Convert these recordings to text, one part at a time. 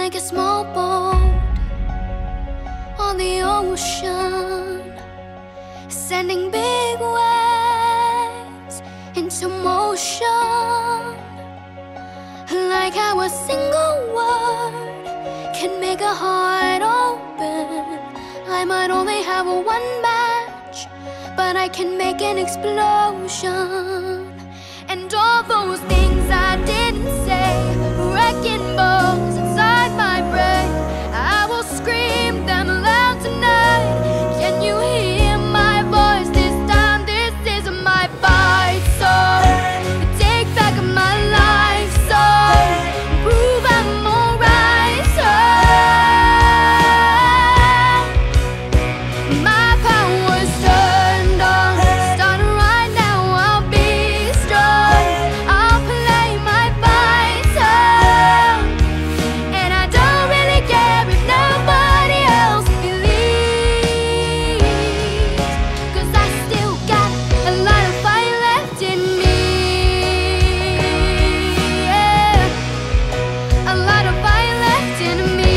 like a small boat on the ocean, sending big waves into motion. Like how a single word can make a heart open. I might only have one match, but I can make an explosion. And all those things I didn't say, wrecking balls inside my brain, I will scream them aloud tonight. Can you hear my voice this time? This is my fight song. Take back my life song. Prove I'm alright song. My power's turned on. Start right now, I'll be strong. I'll play my fight song. And I don't really care if nobody else believes, 'cause I still got a lot of fire left in me. Yeah. A lot of fire left in me.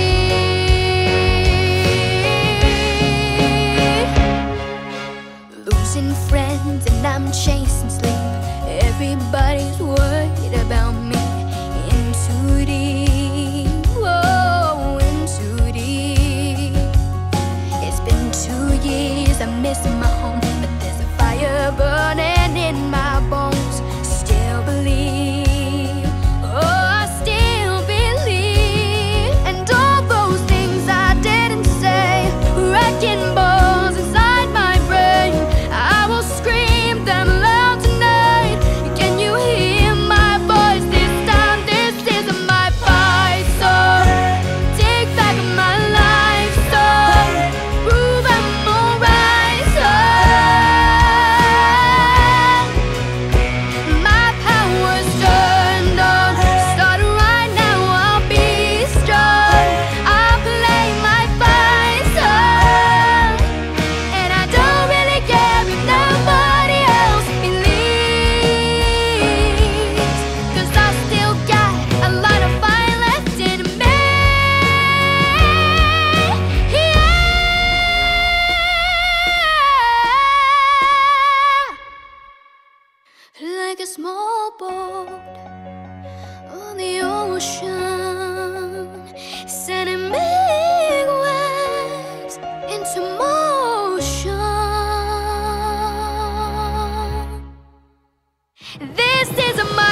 Losing friends and I'm chasing sleep. Everybody's worried about me. In too deep, oh, in too deep. It's been 2 years, I miss my home, but there's a fire burning in my bones. Still believe, oh, I still believe. And all those things I didn't say, wrecking balls inside my brain, I will scream them loud tonight. Can you hear my voice this time? This is my fight song. Take back my life song. Prove I'm alright song. My power's turned on. Start right now, I'll be strong. I'll play my fight song. And I don't really care if nobody else believes, 'cause I still got a lot of fire left in me. Yeah. Like a small boat on the ocean, sending big waves into motion. This is my